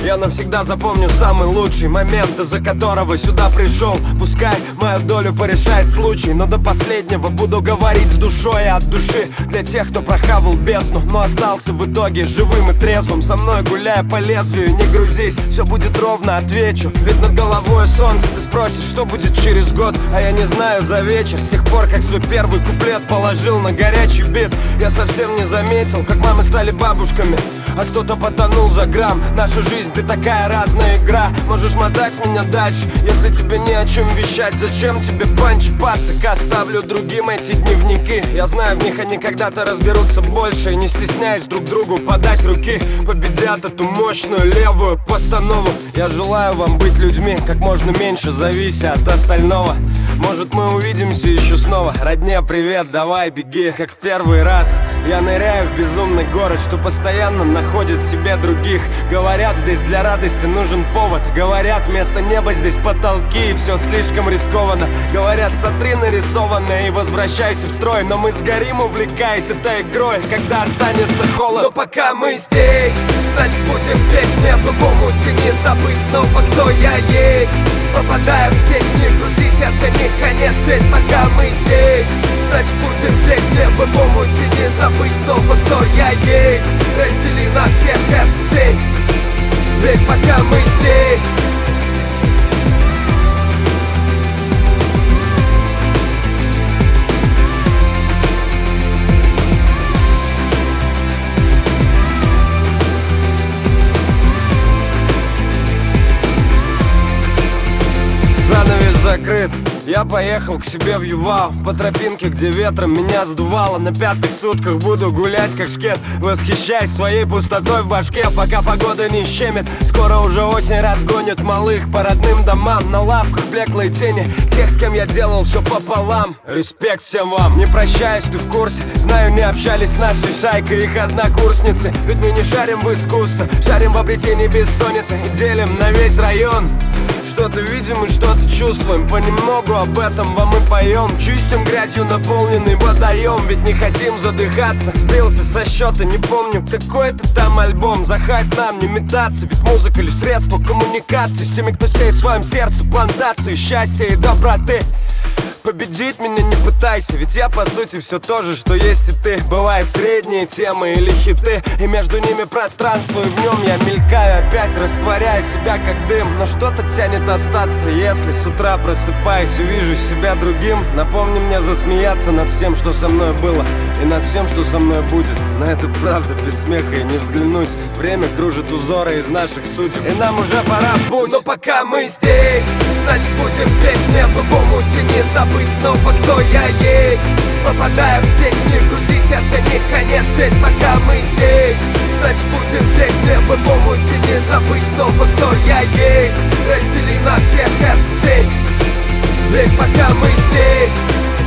Я навсегда запомню самый лучший момент, из-за которого сюда пришел. Пускай мою долю порешает случай, но до последнего буду говорить с душой и от души. Для тех, кто прохавал бездну, но остался в итоге живым и трезвым. Со мной гуляя по лезвию, не грузись, все будет ровно, отвечу. Ведь над головой солнце, ты спросишь, что будет через год. А я не знаю за вечер, с тех пор, как свой первый куплет положил на горячий бит. Я совсем не заметил, как мамы стали бабушками, а кто-то потонул за грамм. Наша жизнь, ты такая разная игра. Можешь мотать меня дальше, если тебе не о чем вещать. Зачем тебе панч, пацик? Оставлю другим эти дневники. Я знаю, в них они когда-то разберутся больше. И не стесняясь друг другу подать руки, победят эту мощную левую постанову. Я желаю вам быть людьми как можно меньше, завися от остального. Может, мы увидимся еще снова. Родне, привет, давай, беги, как в первый раз. Я ныряю в безумный город, что постоянно находит в себе других. Говорят, здесь для радости нужен повод. Говорят, вместо неба здесь потолки, и все слишком рискованно. Говорят, сотри нарисованное и возвращайся в строй. Но мы сгорим, увлекаясь этой игрой, когда останется холод. Но пока мы здесь, значит будем петь. Мне бы в омуте не забыть снова, кто я есть. Попадая в сеть, не грузись, это не конец. Ведь пока мы здесь, значит будем петь. Мне бы в омуте не забыть снова, кто я есть. Раздели на всех этот день, ведь пока мы здесь. Занавес закрыт. Я поехал к себе в Ювау, по тропинке, где ветром меня сдувало. На пятых сутках буду гулять как шкет, восхищаясь своей пустотой в башке, пока погода не щемит. Скоро уже осень разгонит малых по родным домам. На лавках блеклые тени тех, с кем я делал все пополам. Респект всем вам. Не прощаясь, ты в курсе, знаю, не общались с нашей шайкой их однокурсницы. Ведь мы не шарим в искусство, шарим в обретении бессонницы и делим на весь район. Что-то видим и что-то чувствуем, понемногу об этом вам и поем. Чистим грязью наполненный водоем, ведь не хотим задыхаться. Сбился со счета, не помню, какой это там альбом. За хайп нам не метаться, ведь музыка лишь средство коммуникации с теми, кто сеет в своем сердце плантации счастья и доброты. Победить меня не пытайся, ведь я по сути все то же, что есть и ты. Бывают средние темы или хиты, и между ними пространство, и в нем я мелькаю опять, растворяя себя как дым. Но что-то тянет остаться, если с утра просыпаясь увижу себя другим. Напомни мне засмеяться над всем, что со мной было, и над всем, что со мной будет. На это правда без смеха и не взглянуть. Время кружит узоры из наших судеб, и нам уже пора в путь. Но пока мы здесь, значит будем петь. Мне бы в омуте не забыть снова, кто я есть. Попадая в сеть, не грузись, это не конец. Ведь пока мы здесь, значит будем петь. Мне бы в омуте не забыть снова, кто я есть. Раздели на всех этот день, ведь пока мы здесь.